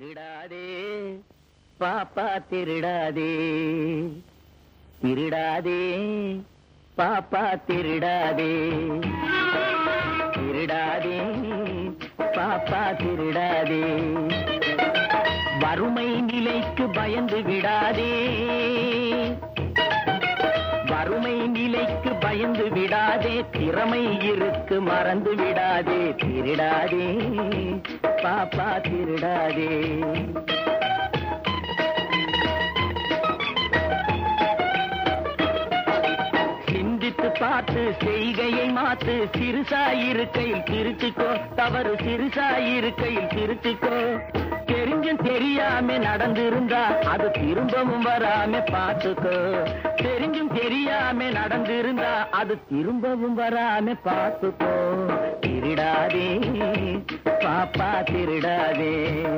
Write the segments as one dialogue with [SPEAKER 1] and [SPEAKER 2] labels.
[SPEAKER 1] திருடாதே பாப்பா திருடாதே, திருடாதே பாப்பா திருடாதே, திருடாதே பாப்பா திருடாதே, வறுமை நிலைக்கு பயந்து விடாதே, வறுமை நிலைக்கு பயந்து விடாதே, திறமை இருக்கு மறந்து விடாதே, திருடாதே பாப்பா திருடாதே. சிந்தித்து பார்த்து செய்கையை மாத்து, சிறுசாயிருக்கையில் திருத்துக்கோ, தவறு சிறுசாயிருக்கையில் திருத்துக்கோ, தெரிஞ்சும் தெரியாம நடந்திருந்தா அது திரும்பவும் வராம பார்த்துக்கோ, தெரிஞ்சும் தெரியாம நடந்திருந்தா அது திரும்பவும் வராம பார்த்துக்கோ, திருடாதே பாப்பா திருடாதே.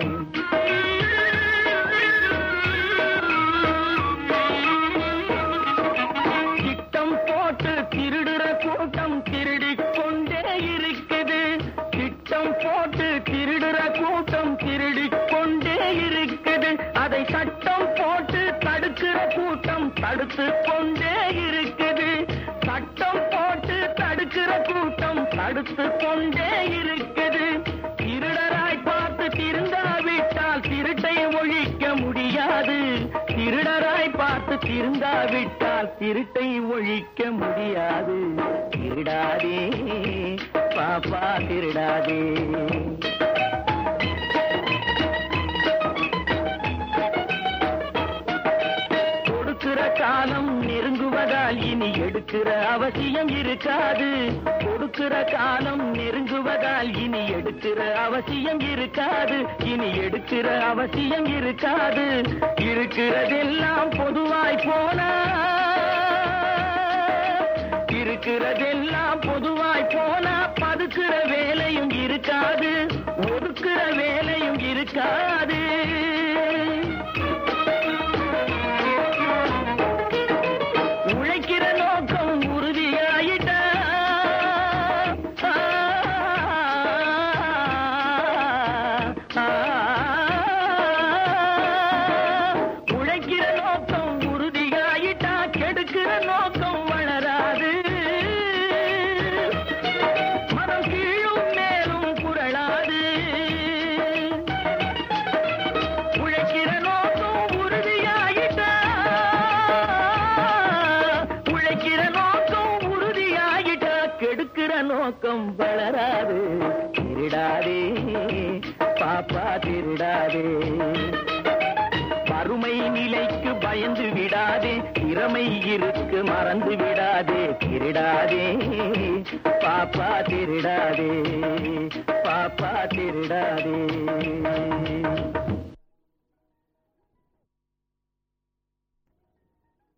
[SPEAKER 1] திட்டம் போட்டு திருடுற கூட்டம் திருடிக் கொண்டே இருக்குது, திட்டம் போட்டு திருடுற கூட்டம் திருடிக் கொண்டே இருக்குது, அதை சட்டம் போட்டு தடுக்கிற கூட்டம் தடுத்து கொண்டே இருக்குது, சட்டம் போட்டு தடுக்கிற கூட்டம் தடுத்து கொண்டே இருக்குது. திருடராய் பார்த்து திருந்தாவிட்டால் திருட்டை ஒழிக்க முடியாது, திருடராய் பார்த்து திருந்தாவிட்டால் திருட்டை ஒழிக்க முடியாது, திருடாதே பாப்பா திருடாதே. கொடுக்கிற காலம் நெருங்குவதால் இனி எடுக்கிற அவசியம் இருக்காது, கொடுக்கிற காலம் நெருங்குவதால் இனி எடுக்கிற அவசியம் இருக்காது, இனி எடுக்கிற அவசியம் இருக்காது, இருக்கிறதெல்லாம் பொதுவாய் போனா, இருக்கிறதெல்லாம் பொதுவாய் போனா பதுக்கிற வேலையும் இருக்காது, ஒதுக்கிற வேலையும் இருக்காது. உழைக்கிற நோக்கம் உறுதியாயிட்டா, உழைக்கிற நோக்கம் உறுதியாயிட்டா கெடுக்கிற நோக்கம் வளராது, மனம் கீழும் மேலும் புரளாது. உழைக்கிற நோக்கம் உறுதியாயிட்டா, உழைக்கிற நோக்கம் உறுதியாயிட்டா கெடுக்கிற நோக்கம் வளராது, திருடாதே பாப்பா திருடாதே. வறுமை நிலைக்கு பயந்து விடாதே, திறமை இருக்கு மறந்து விடாதே, திருடாதே பாப்பா திருடாதே, பாப்பா திருடாதே.